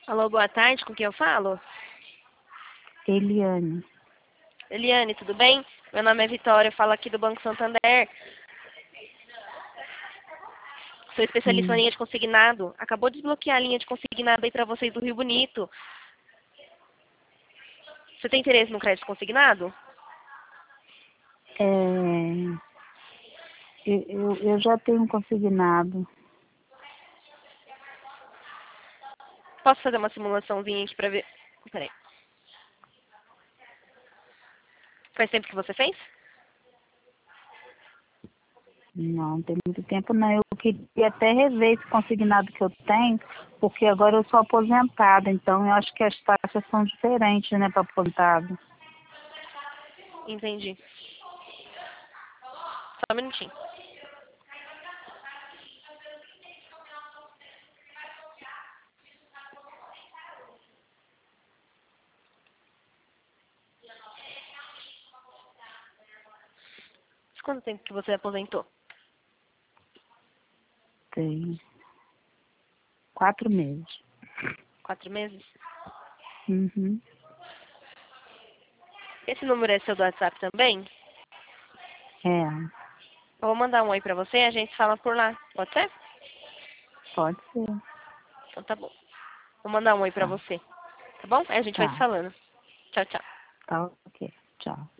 Alô, boa tarde, com quem eu falo? Eliane. Eliane, tudo bem? Meu nome é Vitória, eu falo aqui do Banco Santander. Sou especialista na linha de consignado. Acabou de desbloquear a linha de consignado aí pra vocês do Rio Bonito. Você tem interesse no crédito consignado? Eu já tenho consignado. Posso fazer uma simulaçãozinha aqui pra ver? Peraí. Faz tempo que você fez? Não tem muito tempo não. Eu queria até rever esse consignado que eu tenho, porque agora eu sou aposentada, então eu acho que as taxas são diferentes, né, para aposentado. Entendi. Só um minutinho. Quanto tempo que você aposentou? Tem 4 meses. 4 meses? Uhum. Esse número é seu do WhatsApp também? É, Eu vou mandar um oi pra você e a gente fala por lá. Pode ser? pode ser. Então tá bom. Vou mandar um oi pra Tá, você. Tá bom? Aí a gente vai se tá, falando. Tchau, tchau. tá ok. Tchau.